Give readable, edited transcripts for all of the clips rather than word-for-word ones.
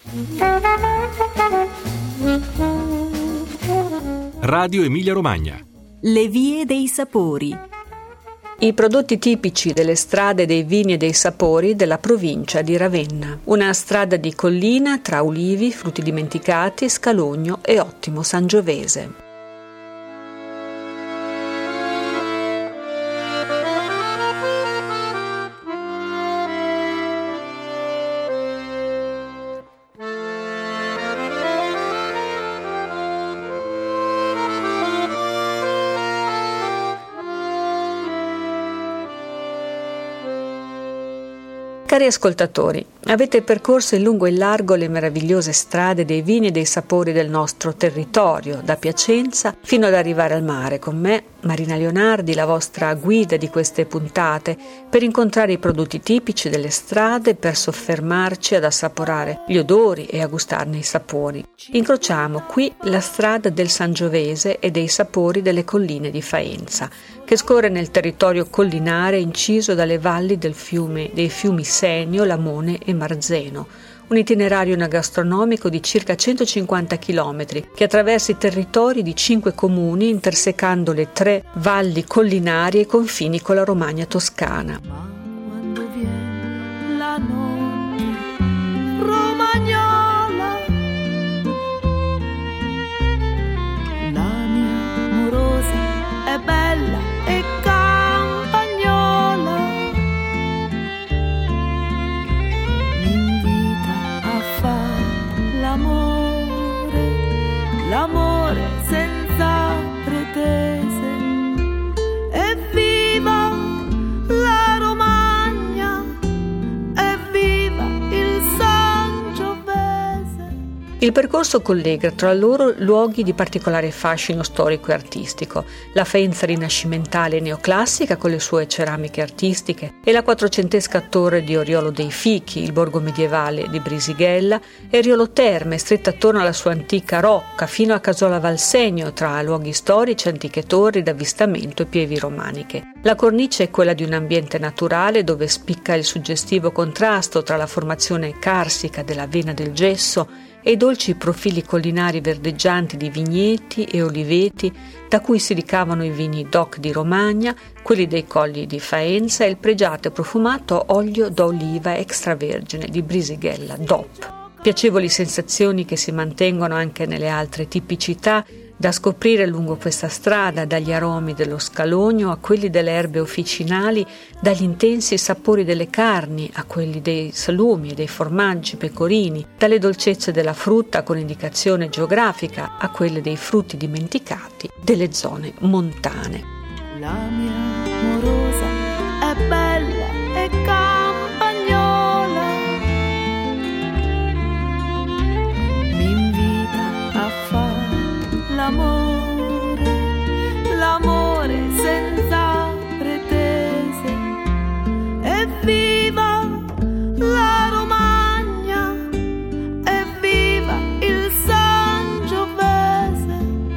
Radio Emilia Romagna. Le vie dei sapori. I prodotti tipici delle strade dei vini e dei sapori della provincia di Ravenna. Una strada di collina tra ulivi, frutti dimenticati, scalogno e ottimo sangiovese. Cari ascoltatori, avete percorso in lungo e in largo le meravigliose strade dei vini e dei sapori del nostro territorio, da Piacenza fino ad arrivare al mare con me, Marina Leonardi, la vostra guida di queste puntate, per incontrare i prodotti tipici delle strade, per soffermarci ad assaporare gli odori e a gustarne i sapori. Incrociamo qui la strada del Sangiovese e dei sapori delle colline di Faenza, che scorre nel territorio collinare inciso dalle valli dei fiumi Senio, Lamone e Marzeno, un itinerario enogastronomico di circa 150 km che attraversa i territori di 5 comuni intersecando le 3 valli collinari e i confini con la Romagna toscana. Quando viene la notte romagnola, la mia amorosa è bella e campagnola, mi invita a fare l'amore senza pretese. Evviva la Romagna, evviva il Sangiovese. Il percorso collega tra loro luoghi di particolare fascino storico e artistico, la Faenza rinascimentale e neoclassica con le sue ceramiche artistiche e la quattrocentesca torre di Oriolo dei Fichi, il borgo medievale di Brisighella e Riolo Terme, stretta attorno alla sua antica rocca fino a Casola Valsegno, tra luoghi storici, antiche torri d'avvistamento e pievi romaniche. La cornice è quella di un ambiente naturale dove spicca il suggestivo contrasto tra la formazione carsica della vena del gesso e i dolci profili collinari verdeggianti di vigneti e oliveti da cui si ricavano i vini DOC di Romagna, quelli dei colli di Faenza e il pregiato e profumato olio d'oliva extravergine di Brisighella DOP. Piacevoli sensazioni che si mantengono anche nelle altre tipicità da scoprire lungo questa strada, dagli aromi dello scalogno a quelli delle erbe officinali, dagli intensi sapori delle carni a quelli dei salumi e dei formaggi pecorini, dalle dolcezze della frutta con indicazione geografica a quelle dei frutti dimenticati delle zone montane. La mia amorosa è bella e campagnola, mi invita a fare l'amore senza pretese. Evviva la Romagna, evviva il Sangiovese.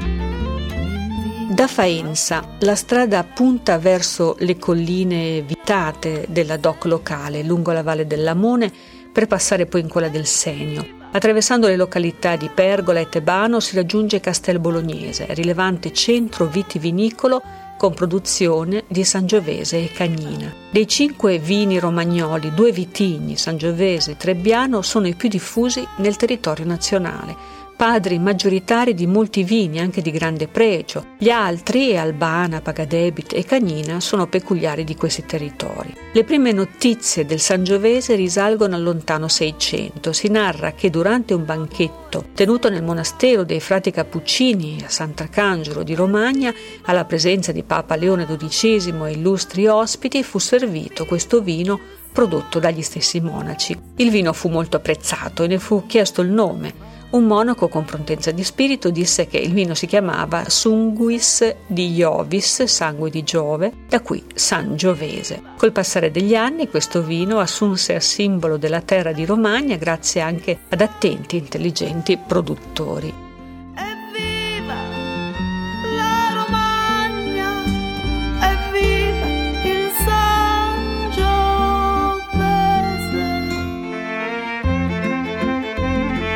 Da Faenza la strada punta verso le colline vitate della DOC locale lungo la valle del Lamone per passare poi in quella del Senio. Attraversando le località di Pergola e Tebano si raggiunge Castel Bolognese, rilevante centro vitivinicolo con produzione di Sangiovese e Cagnina. Dei 5 vini romagnoli, 2 vitigni, Sangiovese e Trebbiano, sono i più diffusi nel territorio nazionale, padri maggioritari di molti vini anche di grande pregio. Gli altri, Albana, Pagadebit e Cagnina, sono peculiari di questi territori. Le prime notizie del Sangiovese risalgono al lontano 600. Si narra che durante un banchetto tenuto nel monastero dei frati Cappuccini a Sant'Arcangelo di Romagna, alla presenza di Papa Leone XII e illustri ospiti, fu servito questo vino prodotto dagli stessi monaci. Il vino fu molto apprezzato e ne fu chiesto il nome. Un monaco con prontezza di spirito disse che il vino si chiamava Sanguis di Iovis, sangue di Giove, da qui Sangiovese. Col passare degli anni questo vino assunse a simbolo della terra di Romagna grazie anche ad attenti e intelligenti produttori. Evviva la Romagna, evviva il Sangiovese.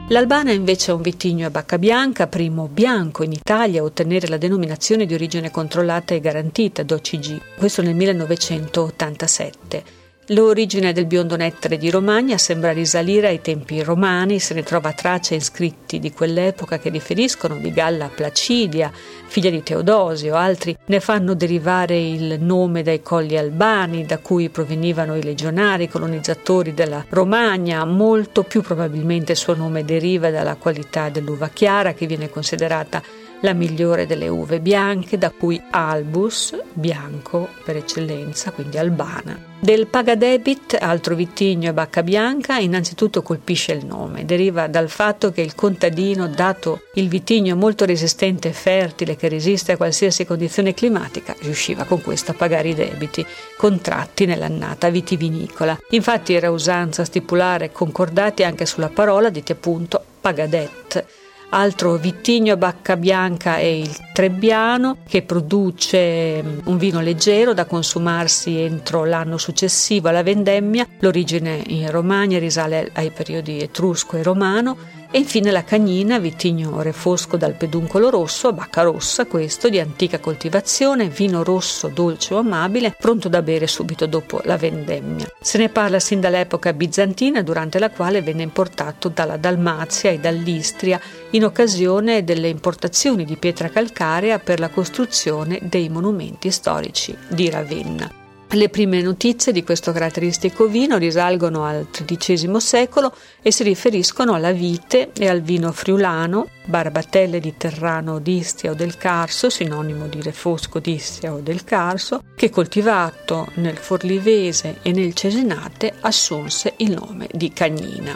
L'Albana invece è un vitigno a bacca bianca, primo bianco in Italia a ottenere la denominazione di origine controllata e garantita DOCG, questo nel 1987. L'origine del biondo nettare di Romagna sembra risalire ai tempi romani, se ne trova traccia in scritti di quell'epoca che riferiscono di Galla Placidia, figlia di Teodosio. Altri ne fanno derivare il nome dai colli albani da cui provenivano i legionari colonizzatori della Romagna. Molto più probabilmente il suo nome deriva dalla qualità dell'uva chiara, che viene considerata la migliore delle uve bianche, da cui albus, bianco per eccellenza, quindi albana. Del Pagadebit, altro vitigno a bacca bianca, innanzitutto colpisce il nome. Deriva dal fatto che il contadino, dato il vitigno molto resistente e fertile che resiste a qualsiasi condizione climatica, riusciva con questo a pagare i debiti contratti nell'annata vitivinicola. Infatti era usanza stipulare concordati anche sulla parola, dite appunto Pagadet. Altro vitigno a bacca bianca è il Trebbiano, che produce un vino leggero da consumarsi entro l'anno successivo alla vendemmia. L'origine in Romagna risale ai periodi etrusco e romano. E infine la Cagnina, vitigno refosco dal peduncolo rosso, a bacca rossa questo, di antica coltivazione, vino rosso dolce o amabile, pronto da bere subito dopo la vendemmia. Se ne parla sin dall'epoca bizantina, durante la quale venne importato dalla Dalmazia e dall'Istria in occasione delle importazioni di pietra calcarea per la costruzione dei monumenti storici di Ravenna. Le prime notizie di questo caratteristico vino risalgono al XIII secolo e si riferiscono alla vite e al vino friulano, barbatelle di Terrano d'Istia o del Carso, sinonimo di refosco d'Istia o del Carso, che coltivato nel Forlivese e nel Cesenate assunse il nome di Cagnina.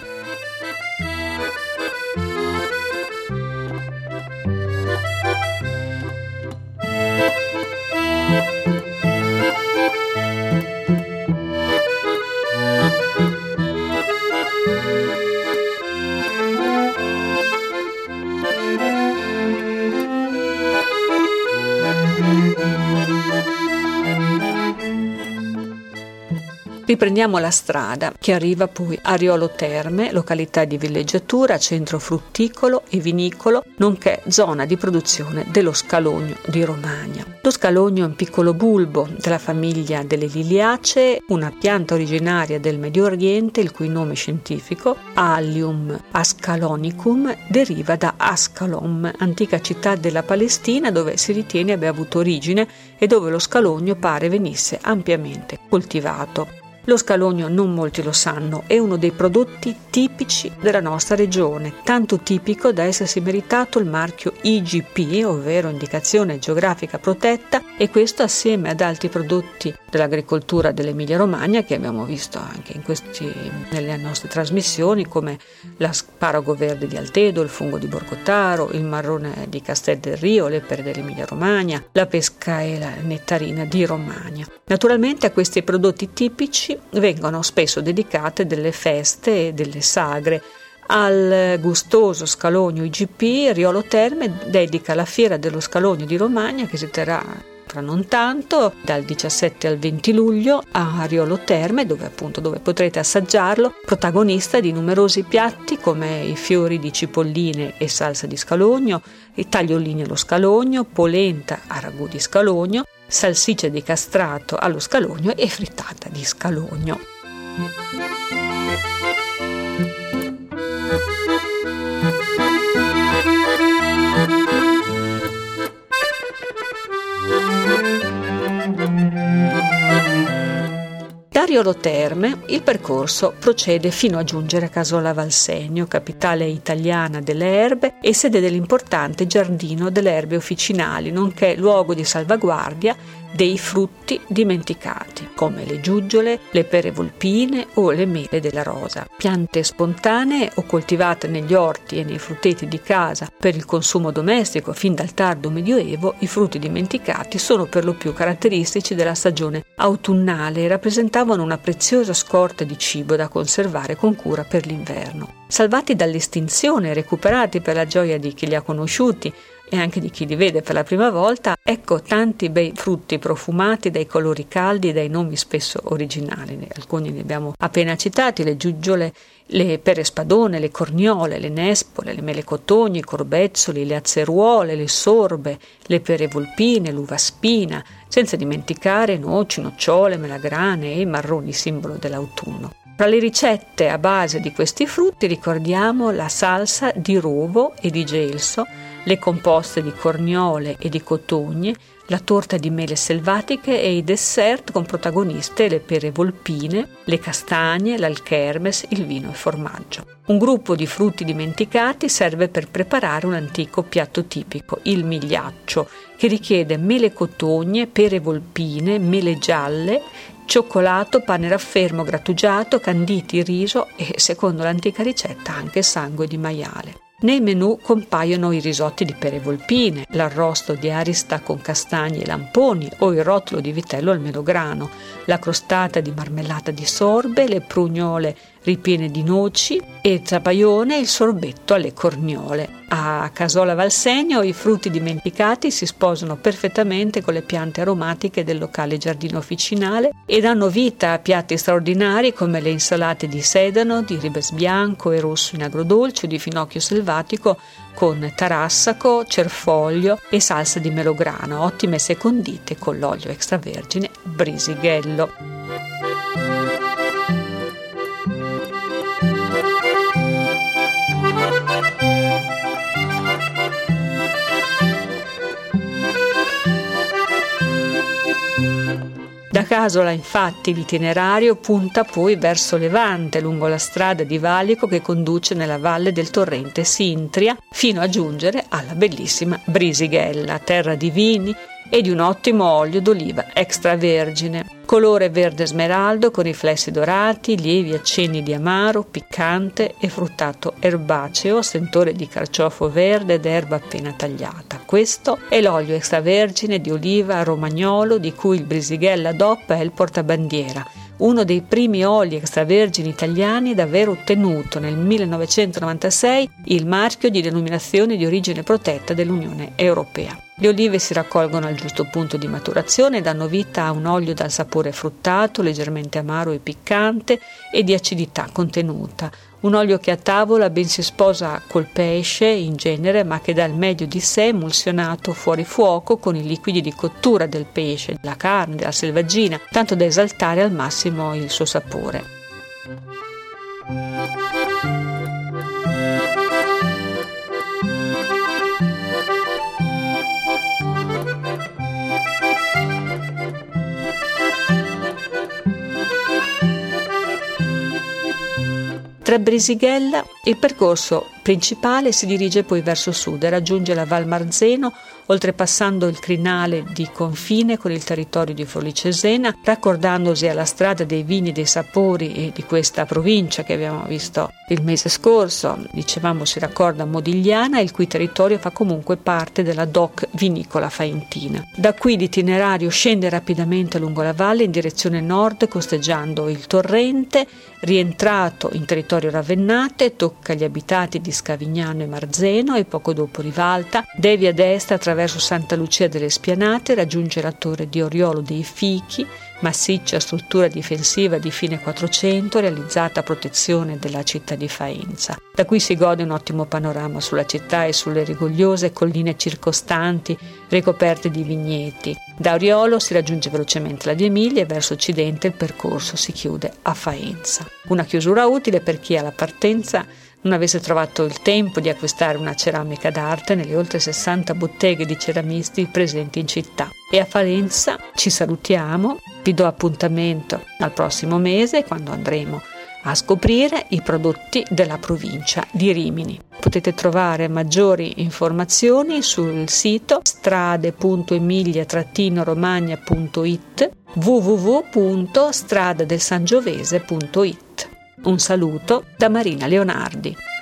Riprendiamo la strada che arriva poi a Riolo Terme, località di villeggiatura, centro frutticolo e vinicolo, nonché zona di produzione dello scalogno di Romagna. Lo scalogno è un piccolo bulbo della famiglia delle Liliacee, una pianta originaria del Medio Oriente, il cui nome scientifico, Allium ascalonicum, deriva da Ascalon, antica città della Palestina dove si ritiene abbia avuto origine e dove lo scalogno pare venisse ampiamente coltivato. Lo scalogno, non molti lo sanno, è uno dei prodotti tipici della nostra regione, tanto tipico da essersi meritato il marchio IGP, ovvero indicazione geografica protetta, e questo assieme ad altri prodotti dell'agricoltura dell'Emilia Romagna che abbiamo visto anche nelle nostre trasmissioni, come l'asparago verde di Altedo, il fungo di Borgotaro, il marrone di Castel del Rio, le pere dell'Emilia Romagna, la pesca e la nettarina di Romagna. Naturalmente a questi prodotti tipici vengono spesso dedicate delle feste e delle sagre. Al gustoso scalogno IGP, Riolo Terme dedica la Fiera dello Scalogno di Romagna, che si terrà tra non tanto, dal 17 al 20 luglio a Riolo Terme, dove potrete assaggiarlo, protagonista di numerosi piatti come i fiori di cipolline e salsa di scalogno, i tagliolini allo scalogno, polenta a ragù di scalogno, salsiccia di castrato allo scalogno e frittata di scalogno. Da Riolo Terme il percorso procede fino a giungere a Casola Valsegno, capitale italiana delle erbe e sede dell'importante giardino delle erbe officinali, nonché luogo di salvaguardia dei frutti dimenticati, come le giuggiole, le pere volpine o le mele della rosa. Piante spontanee o coltivate negli orti e nei frutteti di casa per il consumo domestico fin dal tardo Medioevo, i frutti dimenticati sono per lo più caratteristici della stagione autunnale e rappresentavano una preziosa scorta di cibo da conservare con cura per l'inverno. Salvati dall'estinzione e recuperati per la gioia di chi li ha conosciuti e anche di chi li vede per la prima volta, ecco tanti bei frutti profumati dai colori caldi e dai nomi spesso originali. Alcuni li abbiamo appena citati: le giuggiole, le pere spadone, le corniole, le nespole, le mele cotogni, i corbezzoli, le azzeruole, le sorbe, le pere volpine, l'uva spina, senza dimenticare noci, nocciole, melagrane e i marroni, simbolo dell'autunno. Tra le ricette a base di questi frutti ricordiamo la salsa di rovo e di gelso, le composte di corniole e di cotogne, la torta di mele selvatiche e i dessert con protagoniste le pere volpine, le castagne, l'alchermes, il vino e formaggio. Un gruppo di frutti dimenticati serve per preparare un antico piatto tipico, il migliaccio, che richiede mele cotogne, pere volpine, mele gialle, cioccolato, pane raffermo grattugiato, canditi, riso e, secondo l'antica ricetta, anche sangue di maiale. Nei menù compaiono i risotti di pere volpine, l'arrosto di arista con castagne e lamponi o il rotolo di vitello al melograno, la crostata di marmellata di sorbe, le prugnole ripiene di noci e zabaione e il sorbetto alle corniole. A Casola Valsegno i frutti dimenticati si sposano perfettamente con le piante aromatiche del locale giardino officinale e danno vita a piatti straordinari come le insalate di sedano, di ribes bianco e rosso in agrodolce, di finocchio selvatico con tarassaco, cerfoglio e salsa di melograno, ottime se condite con l'olio extravergine Brisighello. Da Casola, infatti, l'itinerario punta poi verso Levante, lungo la strada di valico che conduce nella valle del torrente Sintria, fino a giungere alla bellissima Brisighella, terra di vini e di un ottimo olio d'oliva extravergine, colore verde smeraldo con riflessi dorati, lievi accenni di amaro, piccante e fruttato erbaceo, sentore di carciofo verde ed erba appena tagliata. Questo è l'olio extravergine di oliva romagnolo di cui il Brisighella DOP è il portabandiera, uno dei primi oli extravergini italiani ad aver ottenuto nel 1996 il marchio di denominazione di origine protetta dell'Unione Europea. Le olive si raccolgono al giusto punto di maturazione e danno vita a un olio dal sapore fruttato, leggermente amaro e piccante e di acidità contenuta. Un olio che a tavola ben si sposa col pesce in genere, ma che dà il meglio di sé emulsionato fuori fuoco con i liquidi di cottura del pesce, della carne, della selvaggina, tanto da esaltare al massimo il suo sapore. Tra Brisighella il percorso principale si dirige poi verso sud e raggiunge la Val Marzeno, oltrepassando il crinale di confine con il territorio di Forlì Cesena, raccordandosi alla strada dei vini e dei sapori e di questa provincia che abbiamo visto il mese scorso. Dicevamo si raccorda a Modigliana, il cui territorio fa comunque parte della DOC vinicola faentina. Da qui l'itinerario scende rapidamente lungo la valle in direzione nord, costeggiando il torrente, rientrato in territorio ravennate, tocca gli abitati di Scavignano e Marzeno e poco dopo rivalta, devia a destra attraverso Santa Lucia delle Spianate, raggiunge la torre di Oriolo dei Fichi, massiccia struttura difensiva di fine 400 realizzata a protezione della città di Faenza. Da qui si gode un ottimo panorama sulla città e sulle rigogliose colline circostanti ricoperte di vigneti. Da Oriolo si raggiunge velocemente la Via Emilia e verso occidente il percorso si chiude a Faenza. Una chiusura utile per chi alla partenza non avesse trovato il tempo di acquistare una ceramica d'arte nelle oltre 60 botteghe di ceramisti presenti in città. E a Faenza ci salutiamo, vi do appuntamento al prossimo mese quando andremo a scoprire i prodotti della provincia di Rimini. Potete trovare maggiori informazioni sul sito strade.emilia-romagna.it, www.stradadelsangiovese.it. Un saluto da Marina Leonardi.